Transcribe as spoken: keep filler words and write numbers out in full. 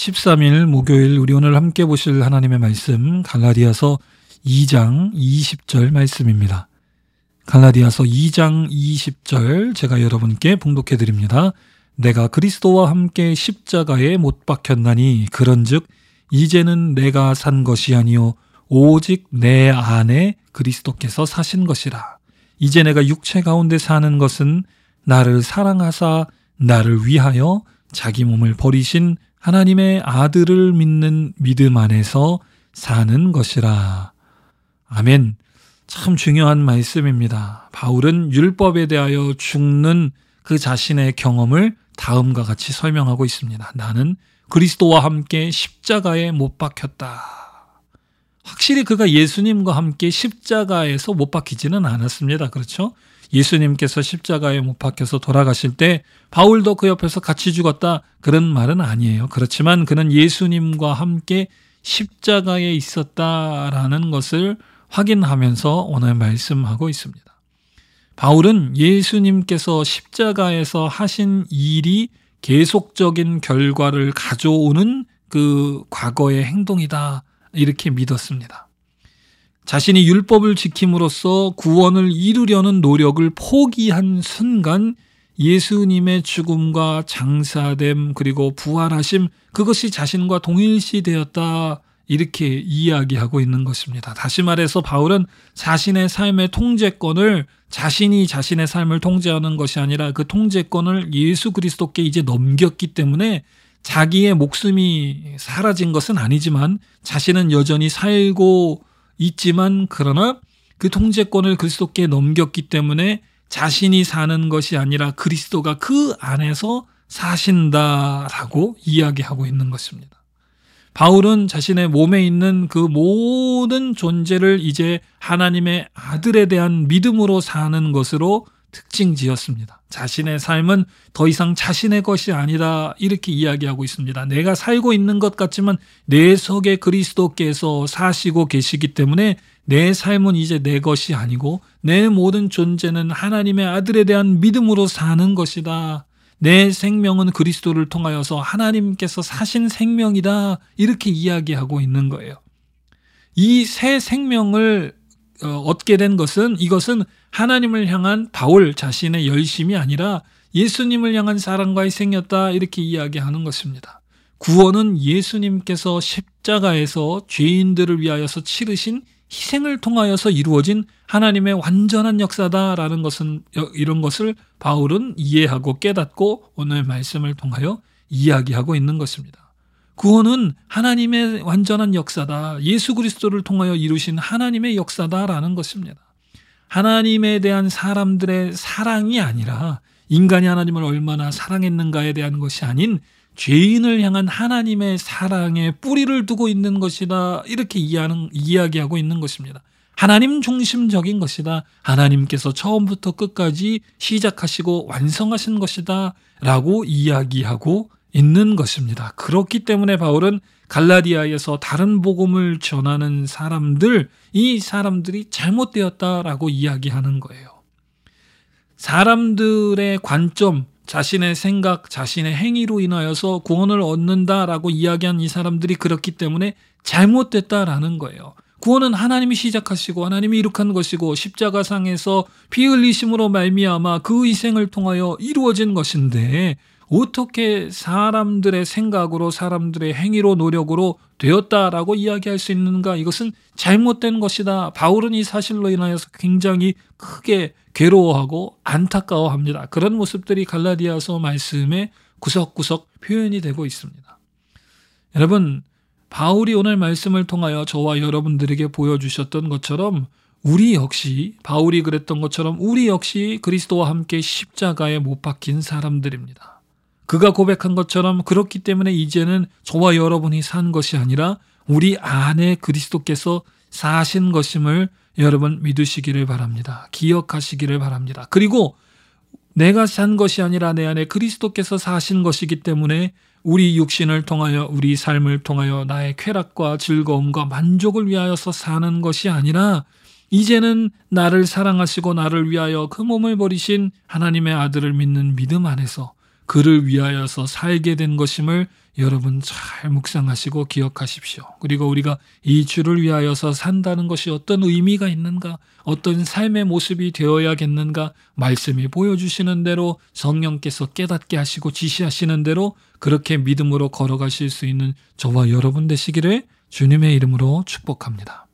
십삼 일 목요일 우리 오늘 함께 보실 하나님의 말씀 갈라디아서 이 장 이십 절 말씀입니다. 갈라디아서 이 장 이십 절 제가 여러분께 봉독해 드립니다. 내가 그리스도와 함께 십자가에 못 박혔나니 그런즉 이제는 내가 산 것이 아니요 오직 내 안에 그리스도께서 사신 것이라. 이제 내가 육체 가운데 사는 것은 나를 사랑하사 나를 위하여 자기 몸을 버리신 하나님의 아들을 믿는 믿음 안에서 사는 것이라. 아멘. 참 중요한 말씀입니다. 바울은 율법에 대하여 죽는 그 자신의 경험을 다음과 같이 설명하고 있습니다. 나는 그리스도와 함께 십자가에 못 박혔다. 확실히 그가 예수님과 함께 십자가에서 못 박히지는 않았습니다. 그렇죠? 예수님께서 십자가에 못 박혀서 돌아가실 때 바울도 그 옆에서 같이 죽었다 그런 말은 아니에요. 그렇지만 그는 예수님과 함께 십자가에 있었다라는 것을 확인하면서 오늘 말씀하고 있습니다. 바울은 예수님께서 십자가에서 하신 일이 계속적인 결과를 가져오는 그 과거의 행동이다 이렇게 믿었습니다. 자신이 율법을 지킴으로써 구원을 이루려는 노력을 포기한 순간 예수님의 죽음과 장사됨 그리고 부활하심 그것이 자신과 동일시되었다 이렇게 이야기하고 있는 것입니다. 다시 말해서 바울은 자신의 삶의 통제권을 자신이 자신의 삶을 통제하는 것이 아니라 그 통제권을 예수 그리스도께 이제 넘겼기 때문에 자기의 목숨이 사라진 것은 아니지만 자신은 여전히 살고 있지만 그러나 그 통제권을 그리스도께 넘겼기 때문에 자신이 사는 것이 아니라 그리스도가 그 안에서 사신다라고 이야기하고 있는 것입니다. 바울은 자신의 몸에 있는 그 모든 존재를 이제 하나님의 아들에 대한 믿음으로 사는 것으로 특징 지었습니다. 자신의 삶은 더 이상 자신의 것이 아니다 이렇게 이야기하고 있습니다. 내가 살고 있는 것 같지만 내 속에 그리스도께서 사시고 계시기 때문에 내 삶은 이제 내 것이 아니고 내 모든 존재는 하나님의 아들에 대한 믿음으로 사는 것이다. 내 생명은 그리스도를 통하여서 하나님께서 사신 생명이다 이렇게 이야기하고 있는 거예요. 이 새 생명을 얻게 된 것은 이것은 하나님을 향한 바울 자신의 열심이 아니라 예수님을 향한 사랑과 희생이었다 이렇게 이야기하는 것입니다. 구원은 예수님께서 십자가에서 죄인들을 위하여서 치르신 희생을 통하여서 이루어진 하나님의 완전한 역사다라는 것은 이런 것을 바울은 이해하고 깨닫고 오늘 말씀을 통하여 이야기하고 있는 것입니다. 구원은 하나님의 완전한 역사다. 예수 그리스도를 통하여 이루신 하나님의 역사다라는 것입니다. 하나님에 대한 사람들의 사랑이 아니라 인간이 하나님을 얼마나 사랑했는가에 대한 것이 아닌 죄인을 향한 하나님의 사랑에 뿌리를 두고 있는 것이다. 이렇게 이해하는, 이야기하고 있는 것입니다. 하나님 중심적인 것이다. 하나님께서 처음부터 끝까지 시작하시고 완성하신 것이다. 라고 이야기하고 있는 것입니다. 그렇기 때문에 바울은 갈라디아에서 다른 복음을 전하는 사람들, 이 사람들이 잘못되었다라고 이야기하는 거예요. 사람들의 관점, 자신의 생각, 자신의 행위로 인하여서 구원을 얻는다라고 이야기한 이 사람들이 그렇기 때문에 잘못됐다라는 거예요. 구원은 하나님이 시작하시고 하나님이 이룩한 것이고 십자가상에서 피 흘리심으로 말미암아 그 희생을 통하여 이루어진 것인데 어떻게 사람들의 생각으로 사람들의 행위로 노력으로 되었다라고 이야기할 수 있는가? 이것은 잘못된 것이다. 바울은 이 사실로 인하여서 굉장히 크게 괴로워하고 안타까워합니다. 그런 모습들이 갈라디아서 말씀에 구석구석 표현이 되고 있습니다. 여러분, 바울이 오늘 말씀을 통하여 저와 여러분들에게 보여주셨던 것처럼 우리 역시 바울이 그랬던 것처럼 우리 역시 그리스도와 함께 십자가에 못 박힌 사람들입니다. 그가 고백한 것처럼 그렇기 때문에 이제는 저와 여러분이 산 것이 아니라 우리 안에 그리스도께서 사신 것임을 여러분 믿으시기를 바랍니다. 기억하시기를 바랍니다. 그리고 내가 산 것이 아니라 내 안에 그리스도께서 사신 것이기 때문에 우리 육신을 통하여 우리 삶을 통하여 나의 쾌락과 즐거움과 만족을 위하여서 사는 것이 아니라 이제는 나를 사랑하시고 나를 위하여 그 몸을 버리신 하나님의 아들을 믿는 믿음 안에서 그를 위하여서 살게 된 것임을 여러분 잘 묵상하시고 기억하십시오. 그리고 우리가 이 주를 위하여서 산다는 것이 어떤 의미가 있는가, 어떤 삶의 모습이 되어야겠는가, 말씀이 보여주시는 대로 성령께서 깨닫게 하시고 지시하시는 대로 그렇게 믿음으로 걸어가실 수 있는 저와 여러분 되시기를 주님의 이름으로 축복합니다.